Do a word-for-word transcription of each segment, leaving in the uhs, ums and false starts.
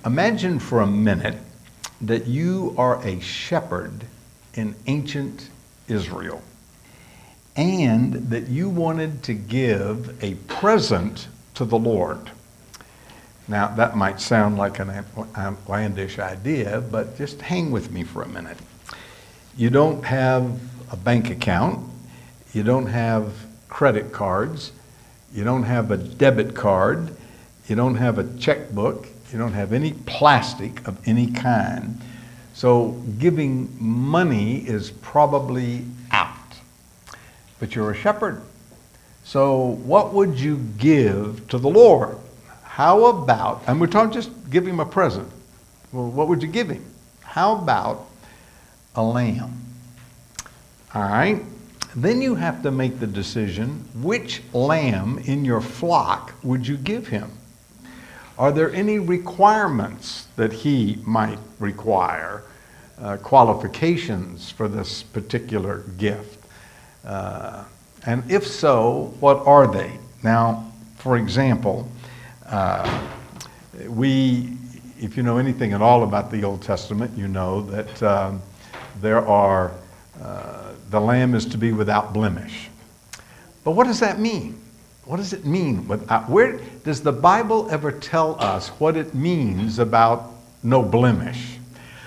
Imagine for a minute that you are a shepherd in ancient Israel and that you wanted to give a present to the Lord. Now, that might sound like an outlandish idea, but just hang with me for a minute. You don't have a bank account. You don't have credit cards. You don't have a debit card. You don't have a checkbook. You don't have any plastic of any kind. So giving money is probably out. But you're a shepherd. So what would you give to the Lord? How about, and we're talking just give him a present. Well, what would you give him? How about a lamb? All right. Then you have to make the decision, which lamb in your flock would you give him? Are there any requirements that he might require, uh, qualifications for this particular gift? Uh, and if so, what are they? Now, for example, uh, we, if you know anything at all about the Old Testament, you know that um, there are, uh, the lamb is to be without blemish. But what does that mean? What does it mean? Without, where does the Bible ever tell us what it means about no blemish?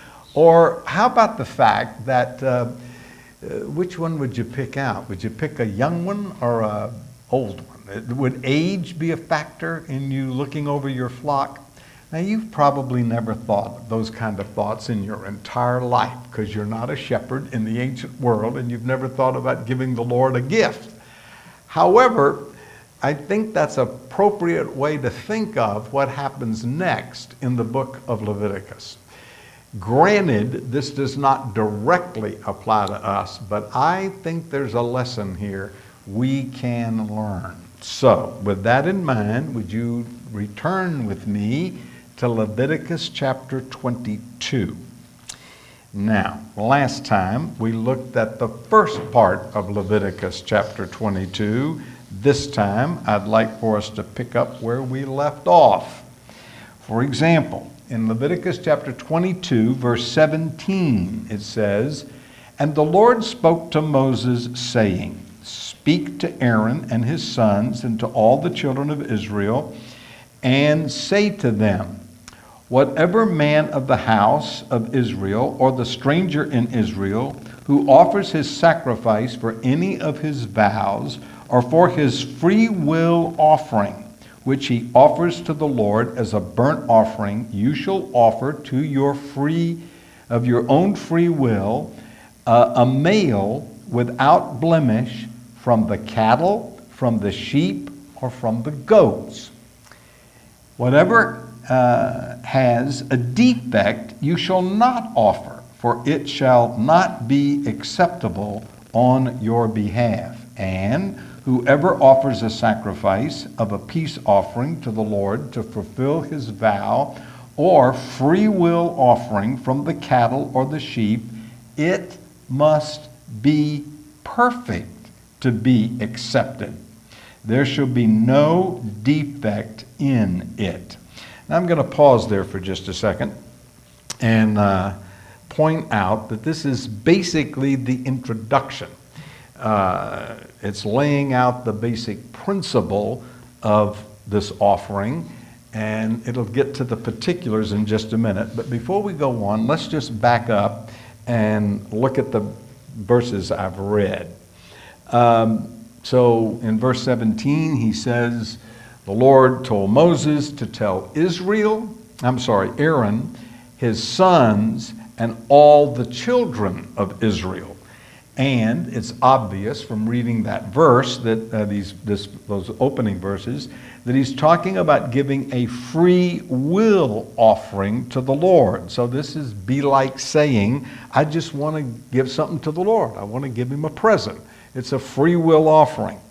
Or how about the fact that, uh, uh, which one would you pick out? Would you pick a young one or a old one? Would age be a factor in you looking over your flock? Now, you've probably never thought those kind of thoughts in your entire life because you're not a shepherd in the ancient world and you've never thought about giving the Lord a gift. However, I think that's an appropriate way to think of what happens next in the book of Leviticus. Granted, this does not directly apply to us, but I think there's a lesson here we can learn. So, with that in mind, would you return with me to Leviticus chapter twenty-two? Now, last time we looked at the first part of Leviticus chapter twenty-two. This time, I'd like for us to pick up where we left off. For example, in Leviticus chapter twenty-two, verse seventeen, it says, "And the Lord spoke to Moses, saying, Speak to Aaron and his sons and to all the children of Israel, and say to them, Whatever man of the house of Israel or the stranger in Israel who offers his sacrifice for any of his vows or for his free will offering, which he offers to the Lord as a burnt offering, you shall offer to your free, of your own free will, uh, a male without blemish from the cattle, from the sheep, or from the goats. Whatever uh, has a defect you shall not offer, for it shall not be acceptable on your behalf. And whoever offers a sacrifice of a peace offering to the Lord to fulfill his vow, or free will offering from the cattle or the sheep, it must be perfect to be accepted. There shall be no defect in it." Now I'm going to pause there for just a second and uh, point out that this is basically the introduction. Uh, it's laying out the basic principle of this offering, and it'll get to the particulars in just a minute. But before we go on, let's just back up and look at the verses I've read. Um, so in verse seventeen, he says, the Lord told Moses to tell Israel, I'm sorry, Aaron, his sons, and all the children of Israel. And it's obvious from reading that verse, that uh, these this, those opening verses, that he's talking about giving a free will offering to the Lord. So this is be like saying, I just want to give something to the Lord. I want to give him a present. It's a free will offering.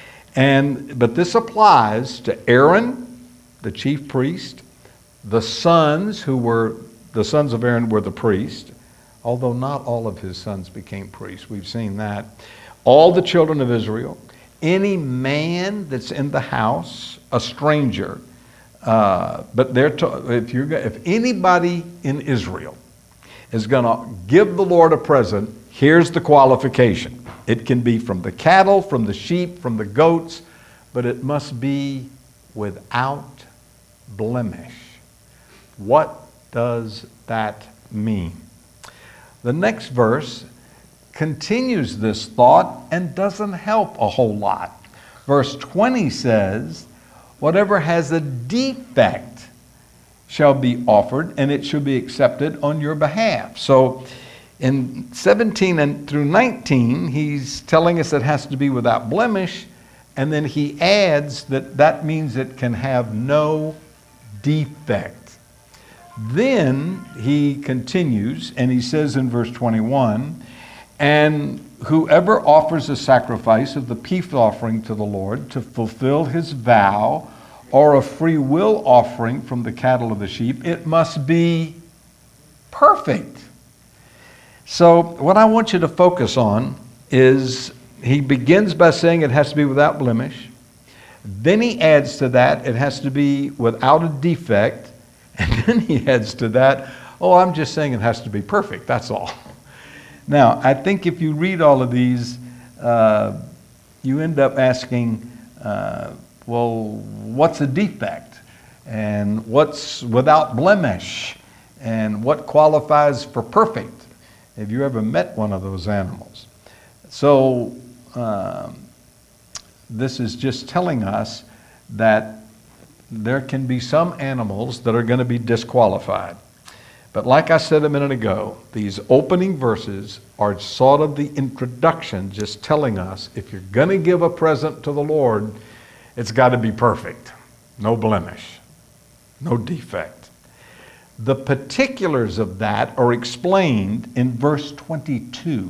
And but this applies to Aaron, the chief priest, the sons who were, the sons of Aaron were the priest, although not all of his sons became priests. We've seen that. All the children of Israel, any man that's in the house, a stranger, Uh, but they're to, if you're if anybody in Israel is going to give the Lord a present, here's the qualification. It can be from the cattle, from the sheep, from the goats, but it must be without blemish. What does that mean? The next verse continues this thought and doesn't help a whole lot. Verse twenty says, whatever has a defect shall be offered, and it shall be accepted on your behalf. So in seventeen and through nineteen, he's telling us it has to be without blemish, and then he adds that that means it can have no defect. Then he continues, and he says in verse twenty-one, and whoever offers a sacrifice of the peace offering to the Lord to fulfill his vow, or a free will offering from the cattle or the sheep, it must be perfect. So what I want you to focus on is he begins by saying it has to be without blemish. Then he adds to that it has to be without a defect. And then he adds to that, oh, I'm just saying it has to be perfect, that's all. Now, I think if you read all of these, uh, you end up asking, uh, well, what's a defect? And what's without blemish? And what qualifies for perfect? Have you ever met one of those animals? So um, this is just telling us that there can be some animals that are going to be disqualified. But like I said a minute ago, these opening verses are sort of the introduction, just telling us if you're going to give a present to the Lord, it's got to be perfect, no blemish, no defect. The particulars of that are explained in verse twenty-two.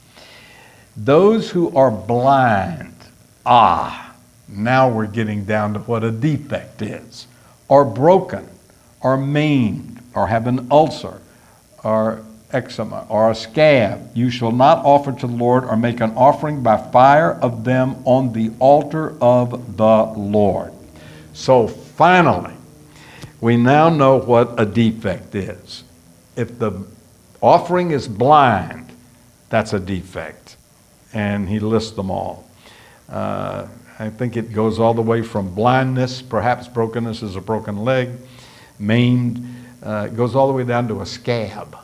Those who are blind, ah, now we're getting down to what a defect is, are broken, are maimed, or have an ulcer, or eczema, or a scab, you shall not offer to the Lord or make an offering by fire of them on the altar of the Lord. So finally, we now know what a defect is. If the offering is blind, that's a defect. And he lists them all. Uh, I think it goes all the way from blindness, perhaps brokenness is a broken leg, maimed, uh, it goes all the way down to a scab.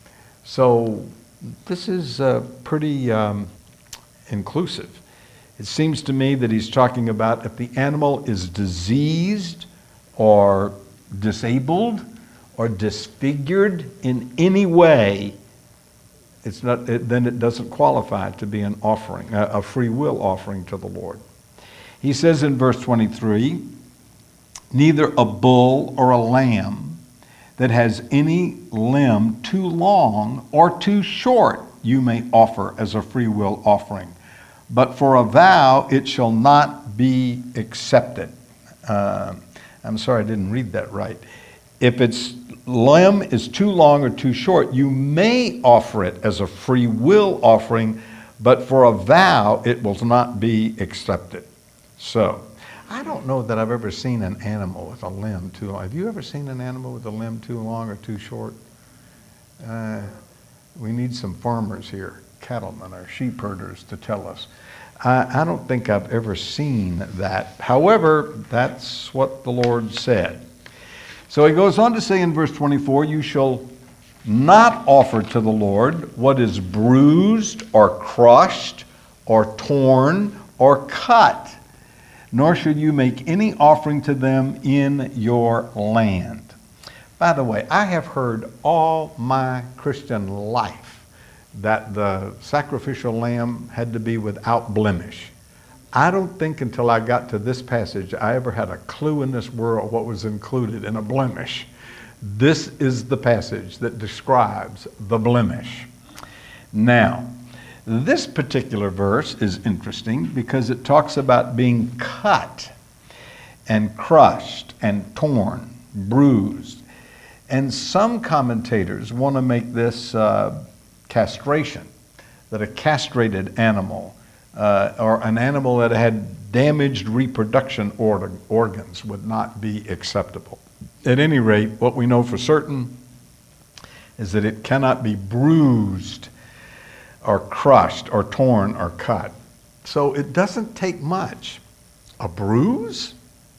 So this is uh, pretty um, inclusive. It seems to me that he's talking about if the animal is diseased or disabled or disfigured in any way, it's not, it, then it doesn't qualify to be an offering, a, a free will offering to the Lord. He says in verse twenty-three, neither a bull or a lamb that has any limb too long or too short you may offer as a free will offering. But for a vow it shall not be accepted. Uh, I'm sorry, I didn't read that right. If its limb is too long or too short, you may offer it as a free will offering, but for a vow it will not be accepted. So, I don't know that I've ever seen an animal with a limb too long. Have you ever seen an animal with a limb too long or too short? Uh, we need some farmers here, cattlemen or sheep herders, to tell us. I, I don't think I've ever seen that. However, that's what the Lord said. So he goes on to say in verse twenty-four, you shall not offer to the Lord what is bruised or crushed or torn or cut, nor should you make any offering to them in your land. By the way, I have heard all my Christian life that the sacrificial lamb had to be without blemish. I don't think until I got to this passage I ever had a clue in this world what was included in a blemish. This is the passage that describes the blemish. Now, this particular verse is interesting because it talks about being cut and crushed and torn, bruised. And some commentators want to make this uh, castration, that a castrated animal uh, or an animal that had damaged reproduction or- organs would not be acceptable. At any rate, what we know for certain is that it cannot be bruised or crushed or torn or cut. So it doesn't take much. A bruise,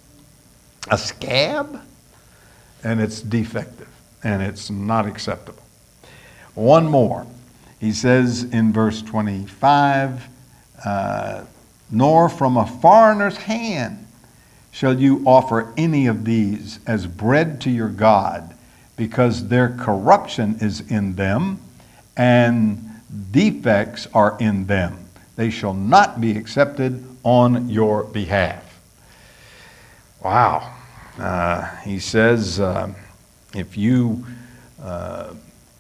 a scab, and it's defective, and it's not acceptable. One more. He says in verse twenty-five, uh, nor from a foreigner's hand shall you offer any of these as bread to your God, because their corruption is in them, and defects are in them. They shall not be accepted on your behalf. Wow. Uh, he says, uh, if you uh,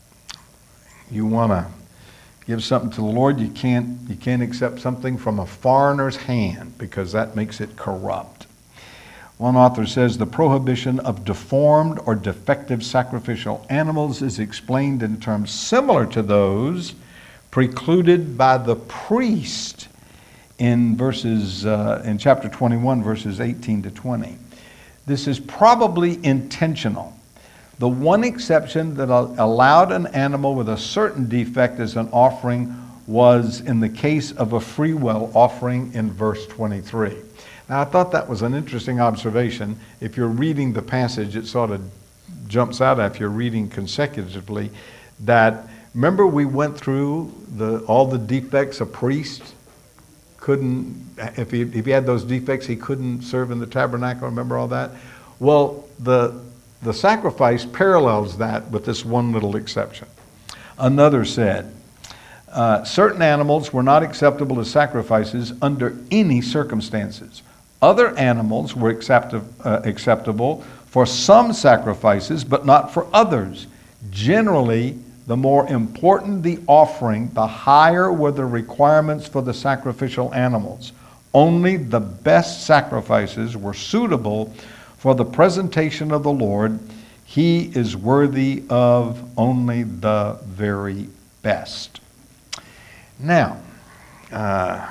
you want to give something to the Lord, you can't you can't accept something from a foreigner's hand, because that makes it corrupt. One author says the prohibition of deformed or defective sacrificial animals is explained in terms similar to those precluded by the priest in verses uh, in chapter twenty-one, verses eighteen to twenty. This is probably intentional. The one exception that allowed an animal with a certain defect as an offering was in the case of a free will offering in verse twenty-three. Now, I thought that was an interesting observation. If you're reading the passage, it sort of jumps out if you're reading consecutively, that remember we went through the all the defects a priest couldn't, if he, if he had those defects, he couldn't serve in the tabernacle. Remember all that? Well, the, the sacrifice parallels that with this one little exception. Another said, uh, certain animals were not acceptable as sacrifices under any circumstances. Other animals were accept, uh, acceptable for some sacrifices, but not for others. Generally, the more important the offering, the higher were the requirements for the sacrificial animals. Only the best sacrifices were suitable for the presentation of the Lord. He is worthy of only the very best. Now, uh,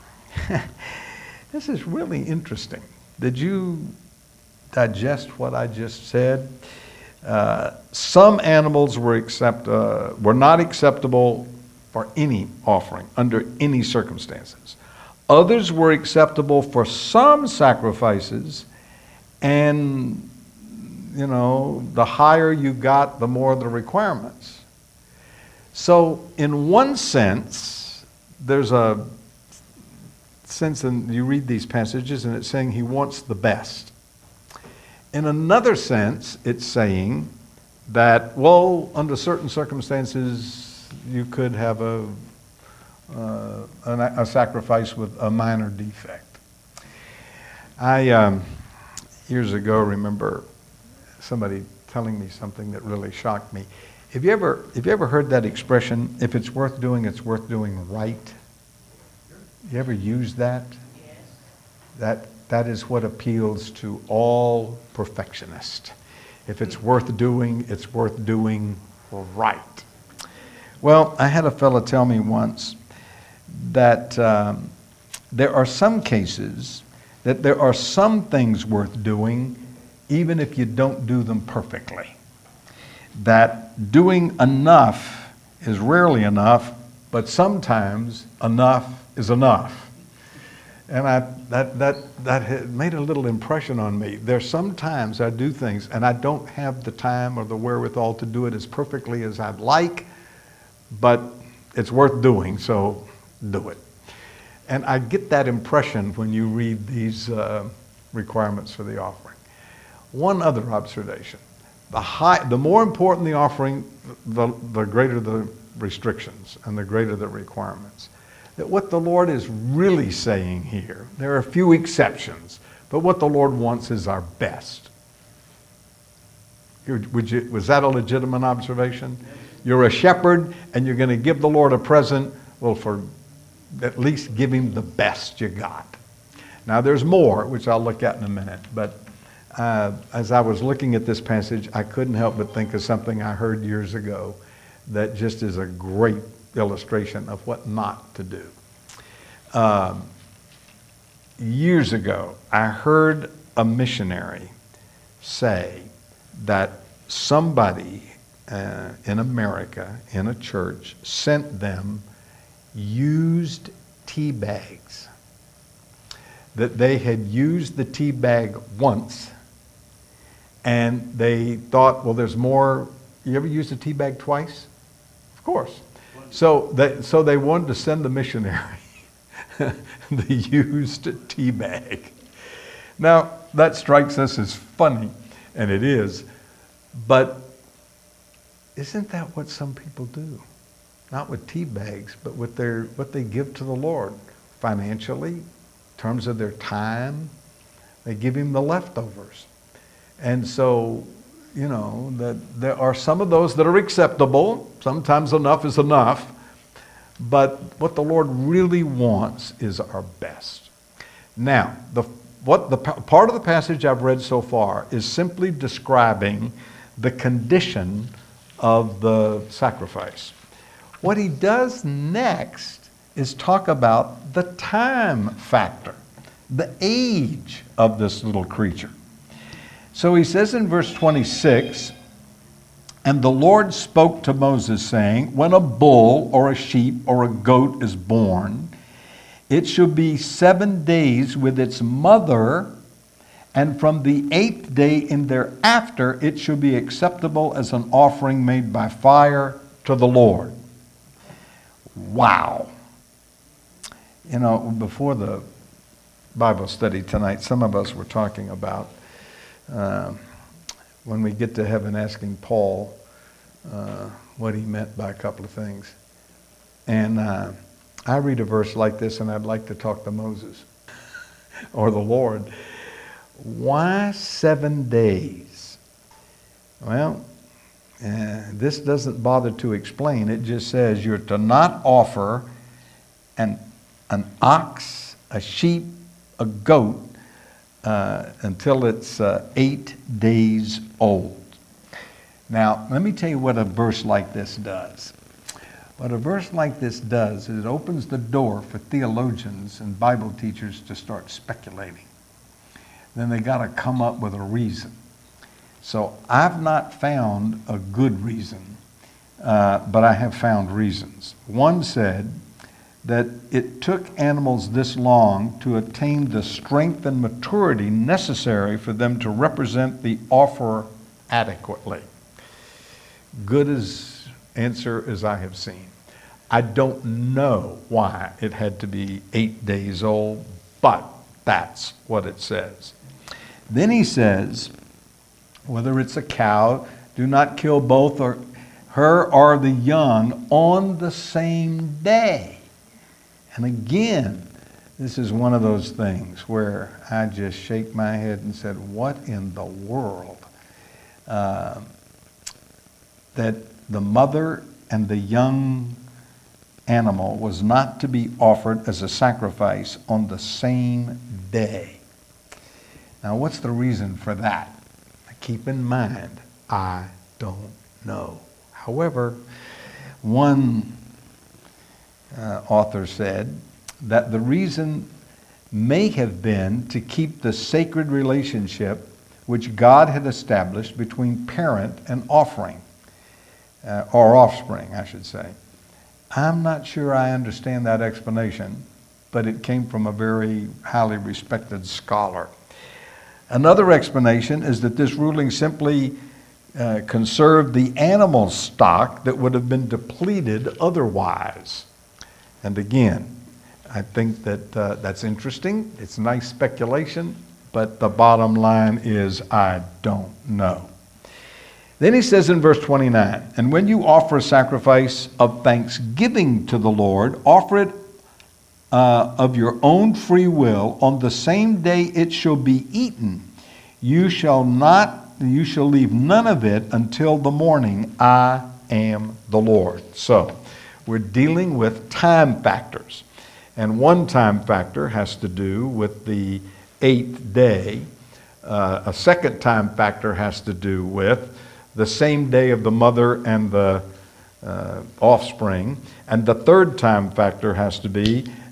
this is really interesting. Did you digest what I just said? Uh, some animals were accept uh, were not acceptable for any offering under any circumstances. Others were acceptable for some sacrifices, and you know, the higher you got, the more the requirements. So, in one sense, there's a sense, and you read these passages, and it's saying he wants the best. In another sense, it's saying that, well, under certain circumstances, you could have a, uh, a, a sacrifice with a minor defect. I, um, years ago, remember somebody telling me something that really shocked me. Have you ever, have you ever heard that expression, if it's worth doing, it's worth doing right? You ever use that? Yes. That That is what appeals to all perfectionists. If it's worth doing, it's worth doing right. Well, I had a fellow tell me once that um, there are some cases that there are some things worth doing even if you don't do them perfectly. That doing enough is rarely enough, but sometimes enough is enough. And I, that, that, that made a little impression on me. There's some times I do things and I don't have the time or the wherewithal to do it as perfectly as I'd like, but it's worth doing, so do it. And I get that impression when you read these uh, requirements for the offering. One other observation. The, high, the more important the offering, the, the greater the restrictions and the greater the requirements. That what the Lord is really saying here, there are a few exceptions, but what the Lord wants is our best. Would you, was that a legitimate observation? You're a shepherd and you're going to give the Lord a present. Well, for at least give him the best you got. Now there's more, which I'll look at in a minute, but uh, as I was looking at this passage, I couldn't help but think of something I heard years ago that just is a great illustration of what not to do. Um, years ago, I heard a missionary say that somebody uh, in America, in a church, sent them used tea bags. That they had used the tea bag once, and they thought, well, there's more. You ever used a tea bag twice? Of course. So they, so they wanted to send the missionary the used tea bag. Now, that strikes us as funny, and it is, but isn't that what some people do? Not with tea bags, but with their what they give to the Lord financially, in terms of their time. They give him the leftovers. And so, you know, that there are some of those that are acceptable. Sometimes enough is enough. But what the Lord really wants is our best. Now, the what the part of the passage I've read so far is simply describing the condition of the sacrifice. What he does next is talk about the time factor, the age of this little creature. So he says in verse twenty-six, "And the Lord spoke to Moses, saying, when a bull or a sheep or a goat is born, it shall be seven days with its mother, and from the eighth day and thereafter it shall be acceptable as an offering made by fire to the Lord." Wow. You know, before the Bible study tonight, some of us were talking about uh, when we get to heaven asking Paul uh, what he meant by a couple of things. And uh, I read a verse like this, and I'd like to talk to Moses or the Lord. Why seven days? Well, uh, this doesn't bother to explain. It just says you're to not offer an, an ox, a sheep, a goat uh, until it's uh, eight days old. Now, let me tell you what a verse like this does. What a verse like this does is it opens the door for theologians and Bible teachers to start speculating. Then they got to come up with a reason. So I've not found a good reason, uh, but I have found reasons. One said that it took animals this long to attain the strength and maturity necessary for them to represent the offerer adequately. Good as answer as I have seen. I don't know why it had to be eight days old, but that's what it says. Then he says, whether it's a cow, do not kill both or her or the young on the same day. And again, this is one of those things where I just shake my head and said, what in the world? Uh, that the mother and the young animal was not to be offered as a sacrifice on the same day. Now, what's the reason for that? Keep in mind, I don't know. However, one uh, author said that the reason may have been to keep the sacred relationship which God had established between parent and offering, uh, or offspring, I should say. I'm not sure I understand that explanation, but it came from a very highly respected scholar. Another explanation is that this ruling simply uh, conserved the animal stock that would have been depleted otherwise. And again, I think that uh, that's interesting. It's nice speculation, but the bottom line is I don't know. Then he says in verse twenty-nine, "And when you offer a sacrifice of thanksgiving to the Lord, offer it Uh, of your own free will, on the same day it shall be eaten. You shall not, you shall leave none of it until the morning. I am the Lord." So, we're dealing with time factors. And one time factor has to do with the eighth day. Uh, a second time factor has to do with the same day of the mother and the uh, offspring. And the third time factor has to be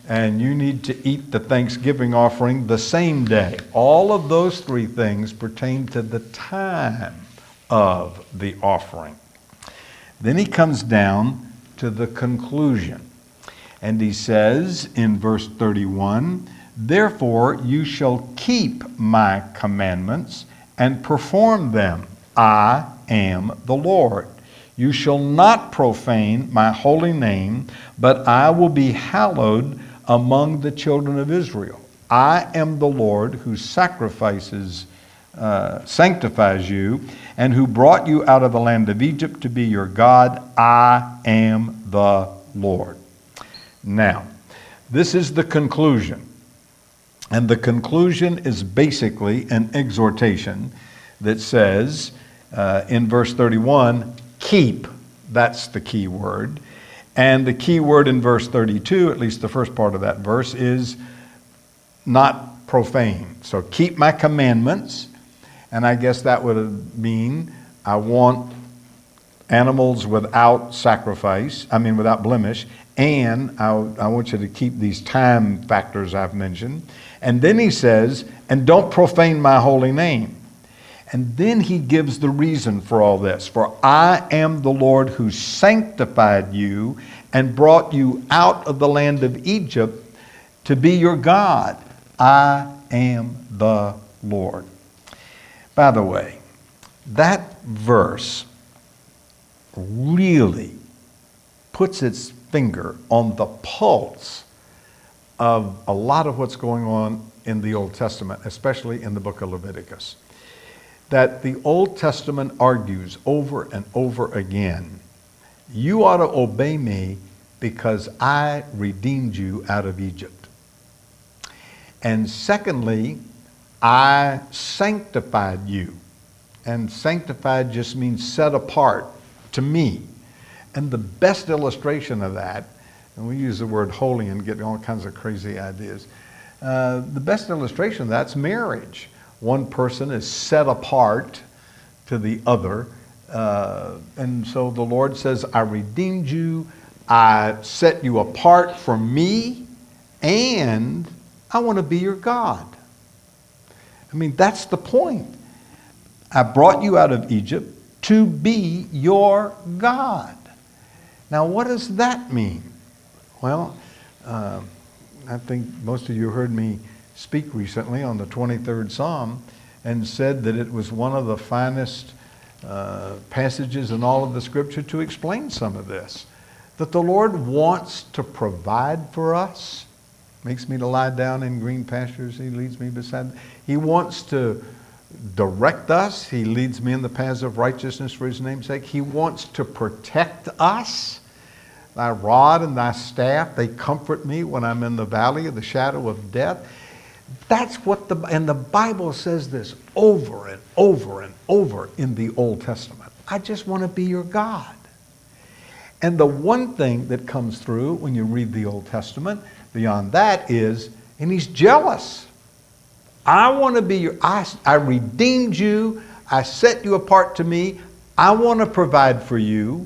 and you need to eat the Thanksgiving offering the same day. All of those three things pertain to the time of the offering. Then he comes down to the conclusion. And he says in verse thirty-one, therefore you shall keep my commandments and perform them. I am the Lord. You shall not profane my holy name, but I will be hallowed among the children of Israel. I am the Lord who sacrifices, uh, sanctifies you, and who brought you out of the land of Egypt to be your God. I am the Lord. Now, this is the conclusion. And the conclusion is basically an exhortation that says uh, in verse thirty-one, keep, that's the key word. And the key word in verse thirty-two, at least the first part of that verse, is not profane. So keep my commandments. And I guess that would mean I want animals without sacrifice, I mean without blemish, and I, I want you to keep these time factors I've mentioned. And then he says, and don't profane my holy name. And then he gives the reason for all this. For I am the Lord who sanctified you and brought you out of the land of Egypt to be your God. I am the Lord. By the way, that verse really puts its finger on the pulse of a lot of what's going on in the Old Testament, especially in the book of Leviticus. That the Old Testament argues over and over again, you ought to obey me because I redeemed you out of Egypt. And secondly, I sanctified you. And sanctified just means set apart to me. And the best illustration of that, and we use the word holy and get all kinds of crazy ideas. Uh, the best illustration of that's marriage. One person is set apart to the other. Uh, and so the Lord says, I redeemed you, I set you apart from me, and I want to be your God. I mean, that's the point. I brought you out of Egypt to be your God. Now, what does that mean? Well, uh, I think most of you heard me speak recently on the twenty-third Psalm and said that it was one of the finest uh, passages in all of the Scripture to explain some of this. That the Lord wants to provide for us. Makes me to lie down in green pastures. He leads me beside. He wants to direct us. He leads me in the paths of righteousness for his name's sake. He wants to protect us. Thy rod and thy staff, they comfort me when I'm in the valley of the shadow of death. That's what the, and the Bible says this over and over and over in the Old Testament. I just want to be your God. And the one thing that comes through when you read the Old Testament beyond that is, and he's jealous. I want to be your, I, I redeemed you. I set you apart to me. I want to provide for you.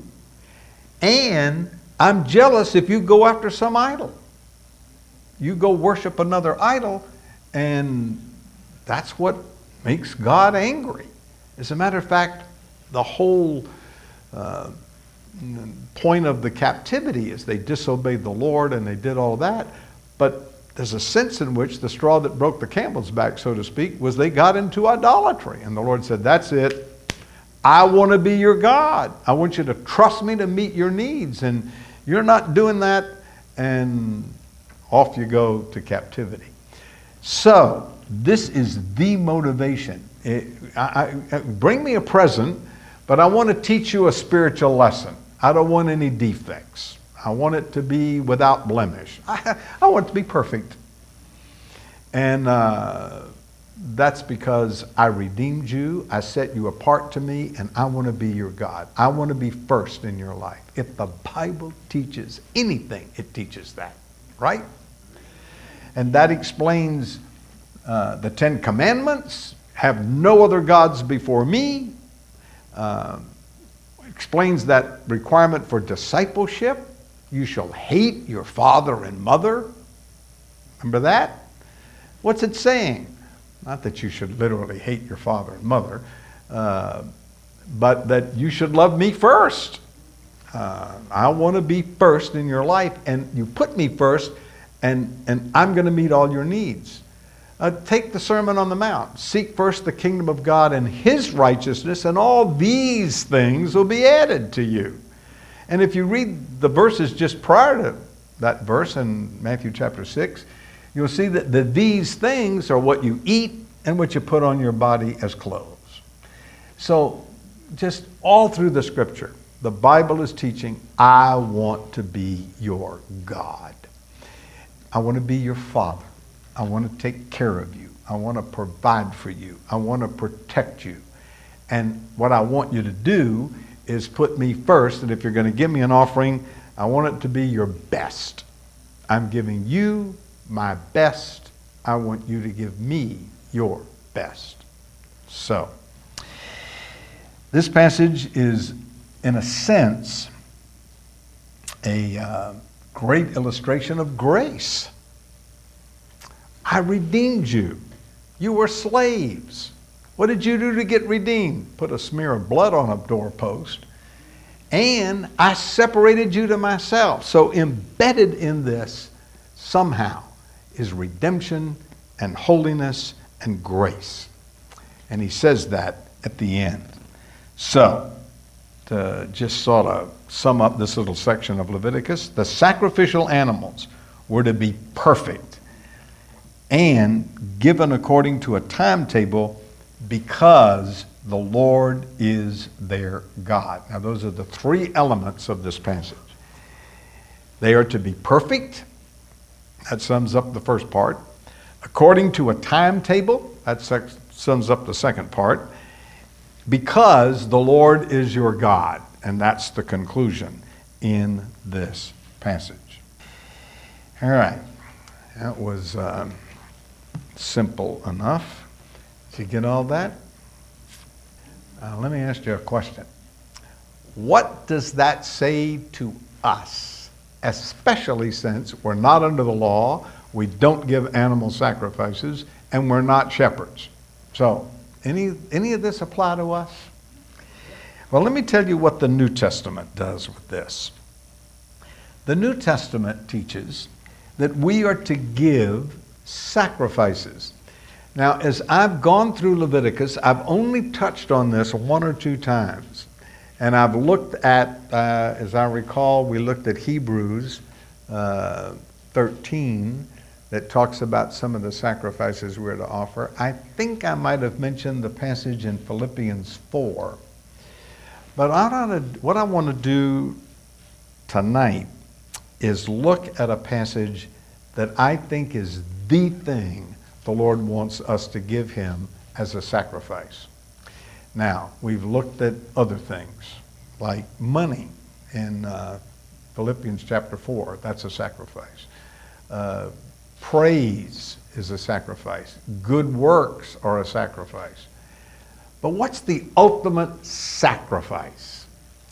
And I'm jealous if you go after some idol. You go worship another idol, and that's what makes God angry. As a matter of fact, the whole uh, point of the captivity is they disobeyed the Lord and they did all that. But there's a sense in which the straw that broke the camel's back, so to speak, was they got into idolatry. And the Lord said, that's it. I want to be your God. I want you to trust me to meet your needs. And you're not doing that, and off you go to captivity. So, this is the motivation. It, I, I, bring me a present, but I want to teach you a spiritual lesson. I don't want any defects. I want it to be without blemish. I, I want it to be perfect. And uh, that's because I redeemed you, I set you apart to me, and I want to be your God. I want to be first in your life. If the Bible teaches anything, it teaches that, right? And that explains uh, the Ten Commandments, have no other gods before me, uh, explains that requirement for discipleship. You shall hate your father and mother. Remember that? What's it saying? Not that you should literally hate your father and mother, uh, but that you should love me first. Uh, I want to be first in your life, and you put me first, and, and I'm going to meet all your needs. Uh, take the Sermon on the Mount. Seek first the kingdom of God and his righteousness, and all these things will be added to you. And if you read the verses just prior to that verse in Matthew chapter six, you'll see that the, these things are what you eat and what you put on your body as clothes. So just all through the scripture, the Bible is teaching, I want to be your God. I want to be your father. I want to take care of you. I want to provide for you. I want to protect you. And what I want you to do is put me first. And if you're going to give me an offering, I want it to be your best. I'm giving you my best. I want you to give me your best. So, this passage is, in a sense, a uh, great illustration of grace. I redeemed you. You were slaves. What did you do to get redeemed? Put a smear of blood on a doorpost. And I separated you to myself. So embedded in this somehow is redemption and holiness and grace. And he says that at the end. So, to just sort of sum up this little section of Leviticus, the sacrificial animals were to be perfect and given according to a timetable because the Lord is their God. Now, those are the three elements of this passage. They are to be perfect. That sums up the first part. According to a timetable. That sums up the second part. Because the Lord is your God. And that's the conclusion in this passage. All right. That was uh, simple enough. Did you get all that? Uh, let me ask you a question. What does that say to us? Especially since we're not under the law, we don't give animal sacrifices, and we're not shepherds. So, any, any of this apply to us? Well, let me tell you what the New Testament does with this. The New Testament teaches that we are to give sacrifices. Now, as I've gone through Leviticus, I've only touched on this one or two times. And I've looked at, uh, as I recall, we looked at Hebrews uh, thirteen that talks about some of the sacrifices we're to offer. I think I might have mentioned the passage in Philippians four. But I wanna, what I want to do tonight is look at a passage that I think is the thing the Lord wants us to give him as a sacrifice. Now, we've looked at other things, like money in uh, Philippians chapter four. That's a sacrifice. Uh, praise is a sacrifice. Good works are a sacrifice. But what's the ultimate sacrifice?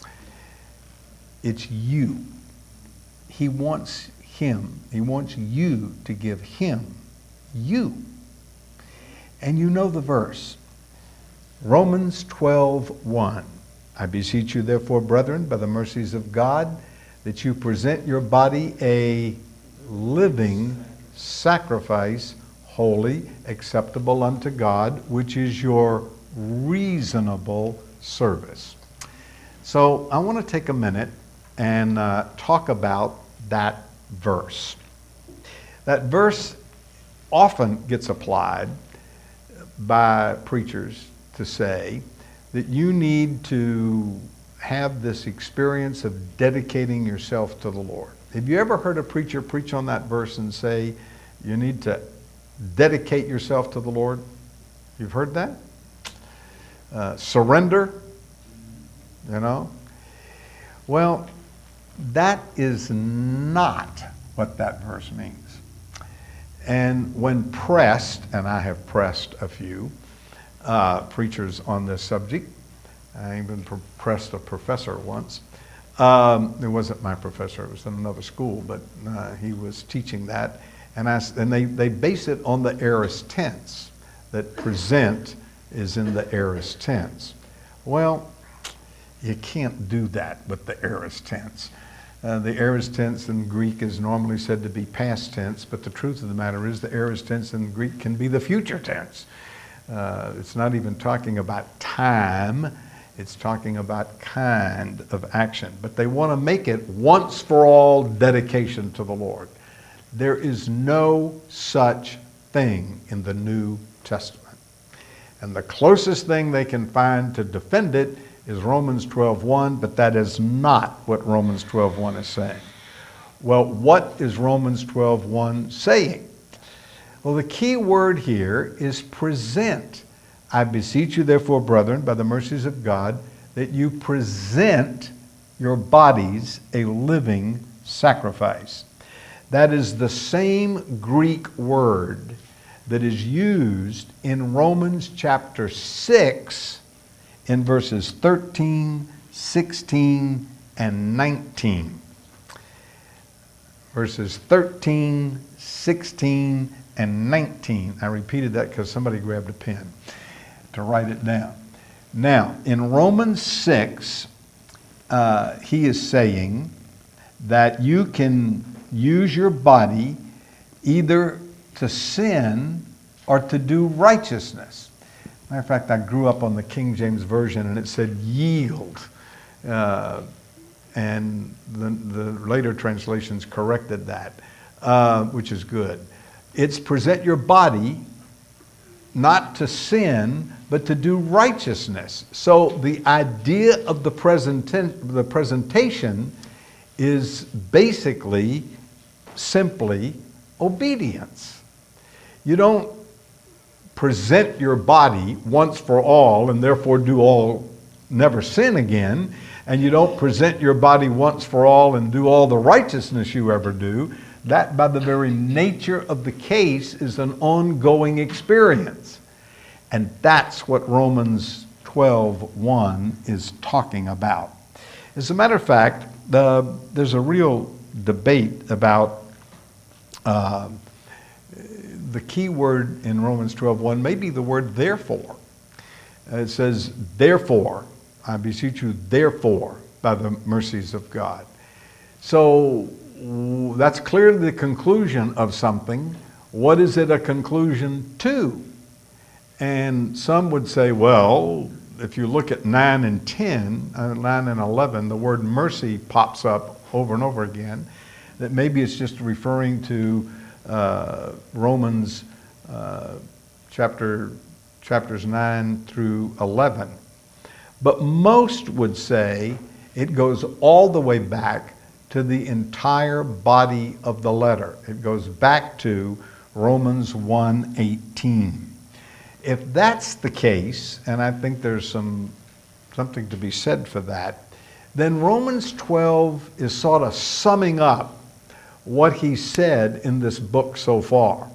It's you. He wants him. He wants you to give him you. And you know the verse. Romans twelve one. I beseech you therefore, brethren, by the mercies of God, that you present your body a living sacrifice, holy, acceptable unto God, which is your reasonable service. So I want to take a minute and uh, talk about that verse. That verse often gets applied by preachers to say that you need to have this experience of dedicating yourself to the Lord. Have you ever heard a preacher preach on that verse and say you need to dedicate yourself to the Lord? You've heard that? Uh, surrender, you know? Well, that is not what that verse means. And when pressed, and I have pressed a few uh, preachers on this subject, I even pressed a professor once. Um, it wasn't my professor, it was in another school, but uh, he was teaching that. And, I, and they, they base it on the aorist tense, that present is in the aorist tense. Well, you can't do that with the aorist tense. Uh, the aorist tense in Greek is normally said to be past tense, but the truth of the matter is the aorist tense in Greek can be the future tense. Uh, it's not even talking about time, it's talking about kind of action. But they want to make it once for all dedication to the Lord. There is no such thing in the New Testament. And the closest thing they can find to defend it is Romans twelve one, but that is not what Romans twelve one is saying. Well, what is Romans twelve one saying? Well, the key word here is present. I beseech you, therefore, brethren, by the mercies of God, that you present your bodies a living sacrifice. That is the same Greek word that is used in Romans chapter six in verses thirteen, sixteen, and nineteen. Verses thirteen, sixteen, and nineteen. I repeated that because somebody grabbed a pen to write it down. Now, in Romans six, uh, he is saying that you can use your body either to sin or to do righteousness. Matter of fact, I grew up on the King James Version and it said yield. Uh, and the, the later translations corrected that, uh, which is good. It's present your body not to sin, but to do righteousness. So the idea of the, present, the presentation is basically simply obedience. You don't present your body once for all and therefore do all, never sin again, and you don't present your body once for all and do all the righteousness you ever do. That, by the very nature of the case, is an ongoing experience. And that's what Romans twelve one is talking about. As a matter of fact, the, there's a real debate about uh, the key word in Romans twelve one may be the word therefore. It says, therefore, I beseech you, therefore, by the mercies of God. So that's clearly the conclusion of something. What is it a conclusion to? And some would say, well, if you look at nine and ten, uh, nine and eleven, the word mercy pops up over and over again. That maybe it's just referring to uh, Romans uh, chapter chapters nine through eleven. But most would say it goes all the way back to the entire body of the letter. It goes back to Romans one eighteen. If that's the case, and I think there's some something to be said for that, then Romans twelve is sort of summing up what he said in this book so far.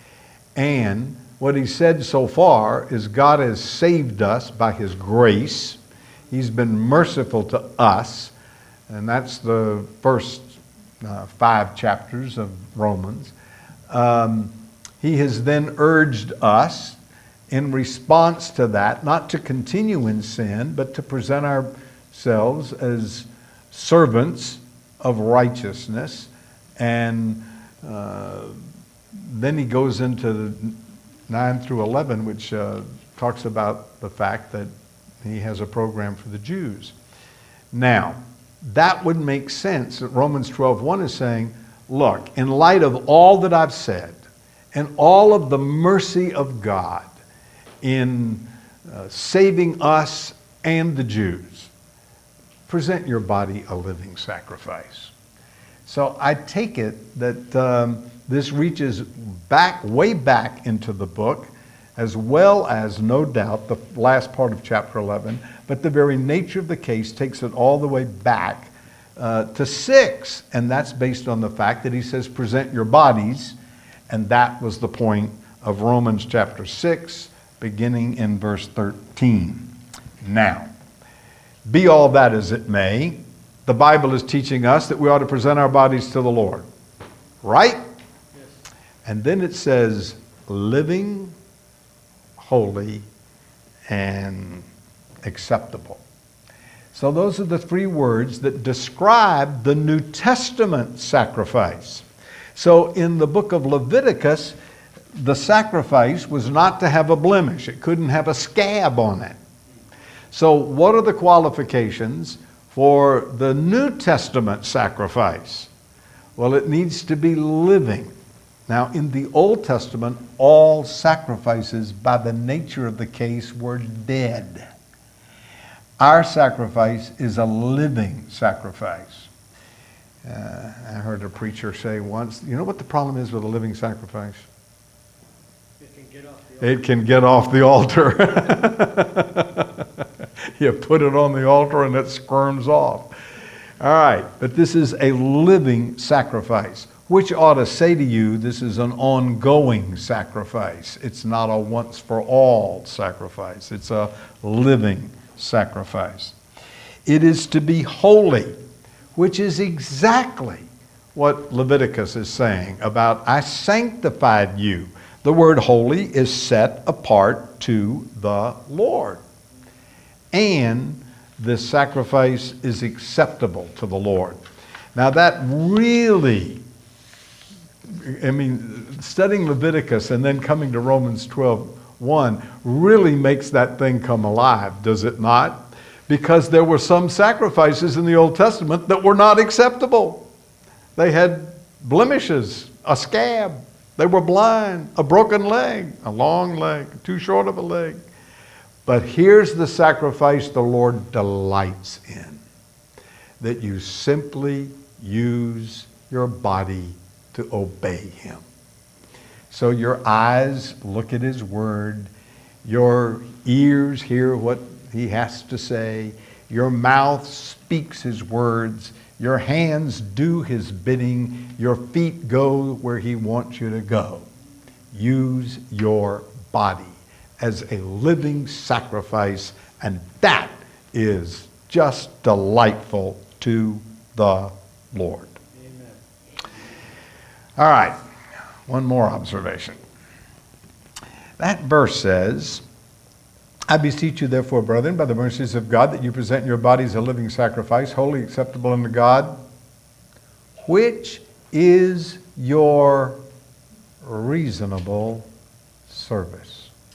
And what he said so far is God has saved us by his grace. He's been merciful to us. And that's the first uh, five chapters of Romans. Um, he has then urged us in response to that, not to continue in sin, but to present ourselves as servants of righteousness. And uh, then he goes into the nine through eleven, which uh, talks about the fact that he has a program for the Jews. Now, that would make sense. Romans twelve one is saying, look, in light of all that I've said, and all of the mercy of God in uh, saving us and the Jews, present your body a living sacrifice. So I take it that um, this reaches back, way back into the book, as well as, no doubt, the last part of chapter eleven, but the very nature of the case takes it all the way back uh, to six, and that's based on the fact that he says, present your bodies, and that was the point of Romans chapter six, beginning in verse thirteen. Now, be all that as it may, the Bible is teaching us that we ought to present our bodies to the Lord. Right? Yes. And then it says living, holy, and acceptable. So those are the three words that describe the New Testament sacrifice. So in the book of Leviticus, the sacrifice was not to have a blemish. It couldn't have a scab on it. So what are the qualifications for the New Testament sacrifice? Well, it needs to be living. Now, in the Old Testament, all sacrifices by the nature of the case were dead. Our sacrifice is a living sacrifice. Uh, I heard a preacher say once, you know what the problem is with a living sacrifice? It can get off the altar. It can get off the altar. You put it on the altar and it squirms off. All right, but this is a living sacrifice, which ought to say to you, this is an ongoing sacrifice. It's not a once-for-all sacrifice. It's a living sacrifice. It is to be holy, which is exactly what Leviticus is saying about, I sanctified you. The word holy is set apart to the Lord. And this sacrifice is acceptable to the Lord. Now that really, I mean, studying Leviticus and then coming to Romans twelve one really makes that thing come alive, does it not? Because there were some sacrifices in the Old Testament that were not acceptable. They had blemishes, a scab. They were blind, a broken leg, a long leg, too short of a leg. But here's the sacrifice the Lord delights in, that you simply use your body to obey Him. So your eyes look at His Word, your ears hear what He has to say, your mouth speaks His words, your hands do His bidding, your feet go where He wants you to go. Use your body as a living sacrifice, and that is just delightful to the Lord. Amen. All right, one more observation. That verse says, I beseech you therefore, brethren, by the mercies of God, that you present your bodies a living sacrifice, wholly acceptable unto God, which is your reasonable service.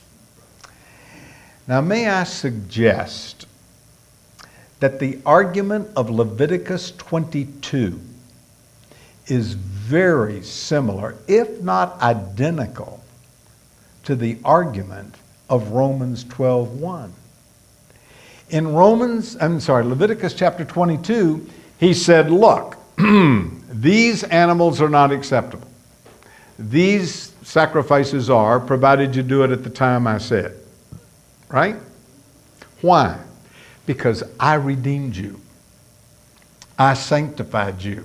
Now, may I suggest that the argument of Leviticus twenty-two is very similar, if not identical, to the argument of Romans twelve one. In Romans, I'm sorry, Leviticus chapter twenty-two, he said, look, these animals are not acceptable. These sacrifices are, provided you do it at the time I said. Right? Why? Because I redeemed you. I sanctified you.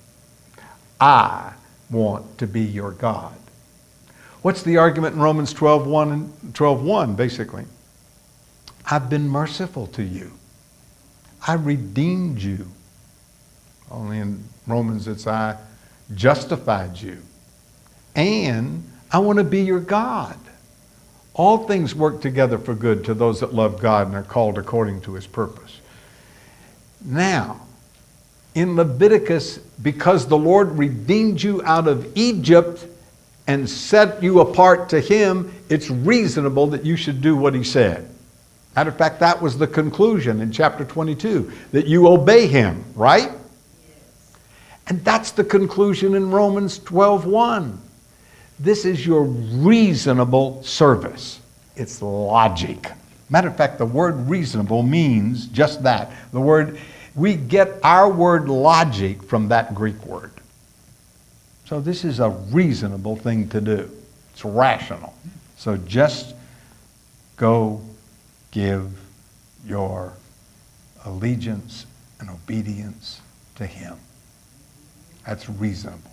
I want to be your God. What's the argument in Romans twelve one and twelve one, basically? I've been merciful to you. I redeemed you. Only in Romans it's I justified you. And I want to be your God. All things work together for good to those that love God and are called according to His purpose. Now, in Leviticus, because the Lord redeemed you out of Egypt and set you apart to Him, it's reasonable that you should do what He said. Matter of fact, that was the conclusion in chapter twenty-two, that you obey Him, right? Yes. And that's the conclusion in Romans twelve one. This is your reasonable service. It's logic. Matter of fact, the word reasonable means just that. The word, we get our word logic from that Greek word. So this is a reasonable thing to do. It's rational. So just go give your allegiance and obedience to Him. That's reasonable.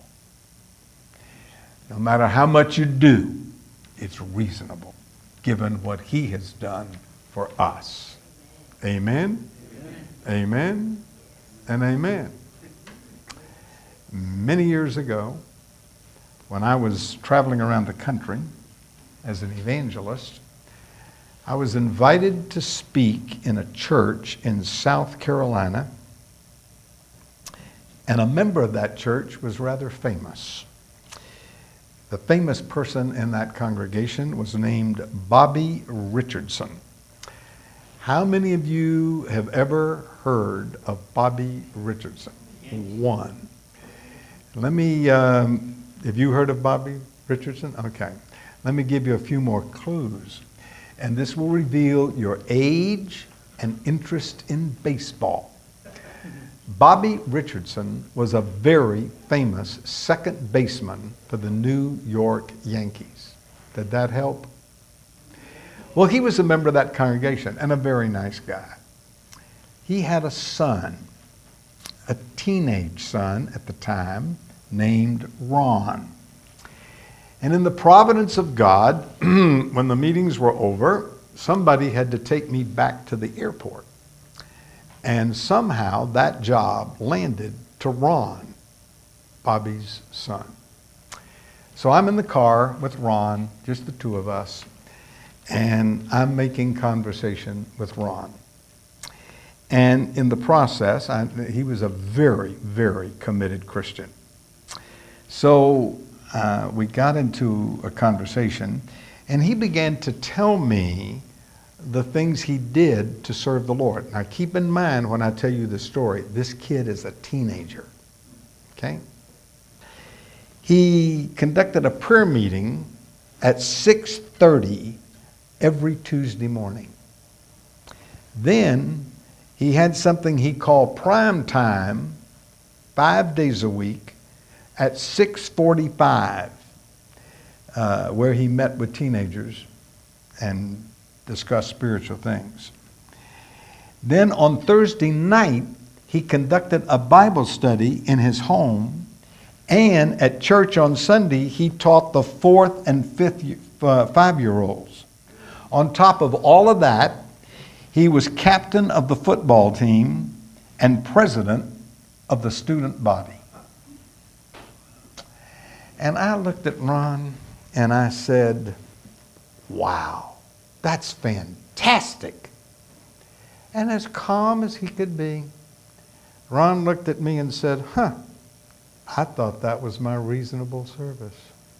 No matter how much you do, it's reasonable, given what He has done for us. Amen? Amen, amen and amen. Many years ago, when I was traveling around the country as an evangelist, I was invited to speak in a church in South Carolina, and a member of that church was rather famous. The famous person in that congregation was named Bobby Richardson. How many of you have ever heard of Bobby Richardson? One. Let me, um, have you heard of Bobby Richardson? Okay. Let me give you a few more clues. And this will reveal your age and interest in baseball. Bobby Richardson was a very famous second baseman for the New York Yankees. Did that help? Well, he was a member of that congregation and a very nice guy. He had a son, a teenage son at the time, named Ron. And in the providence of God, when the meetings were over, somebody had to take me back to the airport. And somehow that job landed to Ron, Bobby's son. So I'm in the car with Ron, just the two of us, and I'm making conversation with Ron. And in the process, I, he was a very, very committed Christian. So uh, we got into a conversation, and he began to tell me the things he did to serve the Lord. Now keep in mind when I tell you this story, this kid is a teenager, okay? He conducted a prayer meeting at six thirty every Tuesday morning. Then he had something he called prime time, five days a week, at six forty-five, uh, where he met with teenagers and discussed spiritual things. Then on Thursday night, he conducted a Bible study in his home, and at church on Sunday, he taught the fourth and fifth uh, five-year-olds. On top of all of that, he was captain of the football team and president of the student body. And I looked at Ron and I said, wow, that's fantastic. And as calm as he could be, Ron looked at me and said, huh, I thought that was my reasonable service.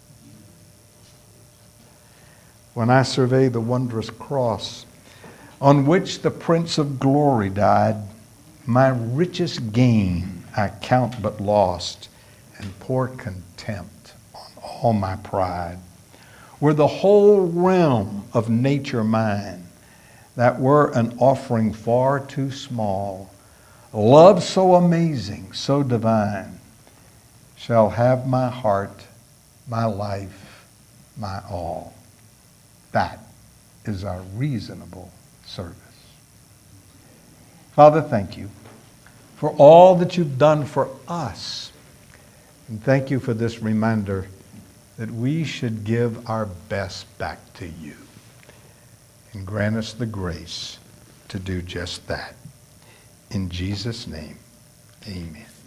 When I survey the wondrous cross on which the Prince of Glory died, my richest gain I count but lost, and pour contempt on all my pride. Were the whole realm of nature mine, that were an offering far too small, love so amazing, so divine, shall have my heart, my life, my all. That is our reasonable service. Father, thank you for all that you've done for us. And thank you for this reminder that we should give our best back to you. And grant us the grace to do just that. In Jesus' name, amen.